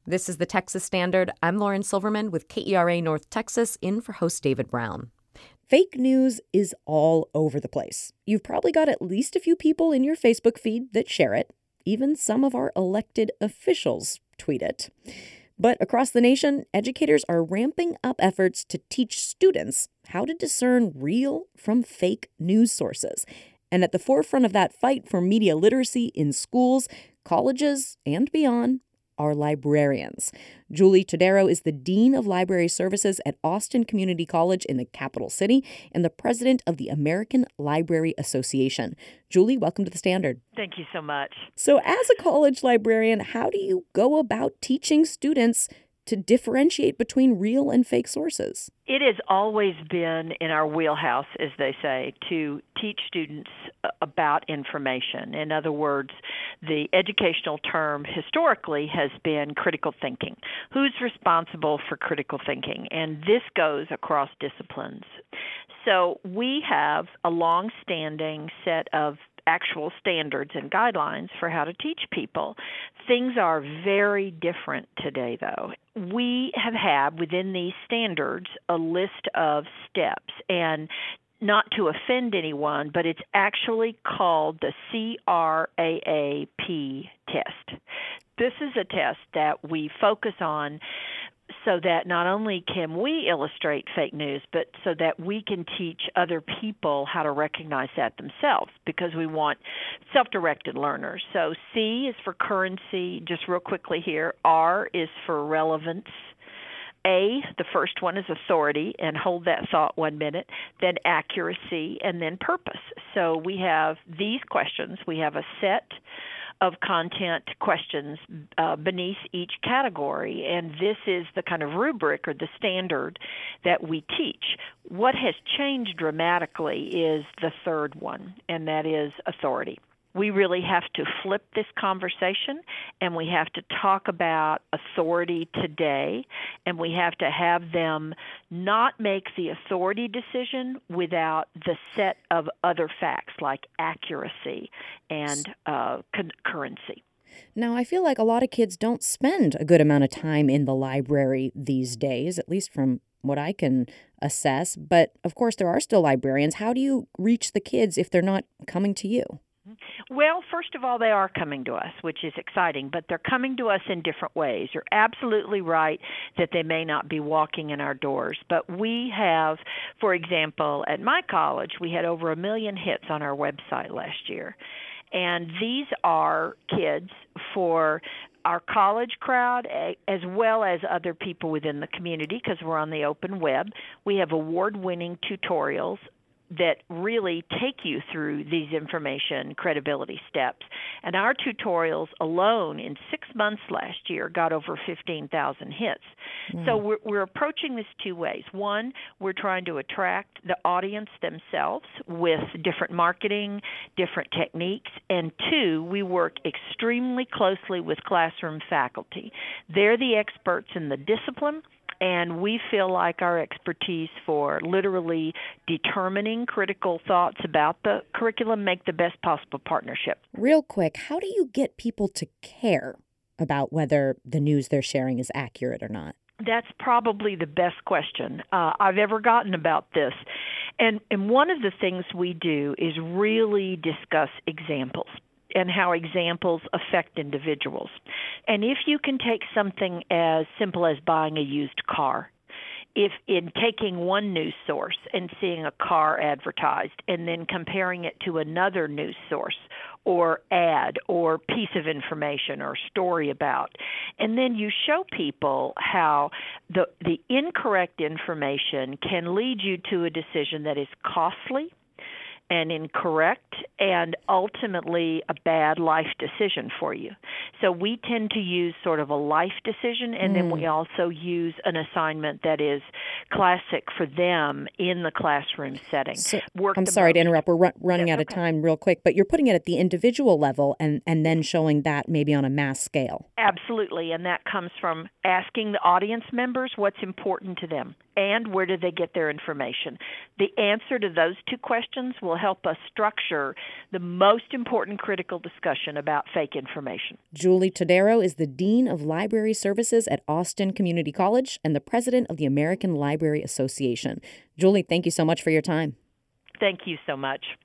This is the Texas Standard. I'm Lauren Silverman with KERA North Texas, in for host David Brown. Fake news is all over the place. You've probably got at least a few people in your Facebook feed that share it. Even some of our elected officials tweet it. But across the nation, educators are ramping up efforts to teach students how to discern real from fake news sources. And at the forefront of that fight for media literacy in schools, colleges, and beyond are librarians. Julie Todaro is the Dean of Library Services at Austin Community College in the capital city and the president of the American Library Association. Julie, welcome to the Standard. Thank you so much. So as a college librarian, how do you go about teaching students to differentiate between real and fake sources? It has always been in our wheelhouse, as they say, to teach students about information. In other words, the educational term historically has been critical thinking. Who's responsible for critical thinking? And this goes across disciplines. So we have a long-standing set of actual standards and guidelines for how to teach people. Things are very different today, though. We have had within these standards a list of steps, and not to offend anyone, but it's actually called the CRAAP test. This is a test that we focus on so that not only can we illustrate fake news, but so that we can teach other people how to recognize that themselves, because we want self-directed learners. So C is for currency, just real quickly here. R is for relevance. A, the first one, is authority, and hold that thought 1 minute, then accuracy, and then purpose. So we have these questions. We have a set of content questions beneath each category, and this is the kind of rubric or the standard that we teach. What has changed dramatically is the third one, and that is authority. We really have to flip this conversation, and we have to talk about authority today, and we have to have them not make the authority decision without the set of other facts like accuracy and currency. Now, I feel like a lot of kids don't spend a good amount of time in the library these days, at least from what I can assess. But, of course, there are still librarians. How do you reach the kids if they're not coming to you? Well, first of all, they are coming to us, which is exciting, but they're coming to us in different ways. You're absolutely right that they may not be walking in our doors, but we have, for example, at my college, we had over 1 million hits on our website last year. And these are kids for our college crowd as well as other people within the community, because we're on the open web. We have award-winning tutorials that really take you through these information credibility steps. And our tutorials alone in 6 months last year got over 15,000 hits. So we're approaching this two ways. One, we're trying to attract the audience themselves with different marketing, different techniques. And two, we work extremely closely with classroom faculty. They're the experts in the discipline, and we feel like our expertise for literally determining critical thoughts about the curriculum make the best possible partnership. Real quick, how do you get people to care about whether the news they're sharing is accurate or not? That's probably the best question I've ever gotten about this. And one of the things we do is really discuss examples and how examples affect individuals. And if you can take something as simple as buying a used car, if in taking one news source and seeing a car advertised and then comparing it to another news source or ad or piece of information or story about, and then you show people how the incorrect information can lead you to a decision that is costly and incorrect and ultimately a bad life decision for you. So we tend to use sort of a life decision, and then we also use an assignment that is classic for them in the classroom setting. So, I'm sorry to interrupt. We're running out of time real quick, but you're putting it at the individual level and then showing that maybe on a mass scale. Absolutely, and that comes from asking the audience members what's important to them. and where do they get their information? The answer to those two questions will help us structure the most important critical discussion about fake information. Julie Todaro is the Dean of Library Services at Austin Community College and the President of the American Library Association. Julie, thank you so much for your time. Thank you so much.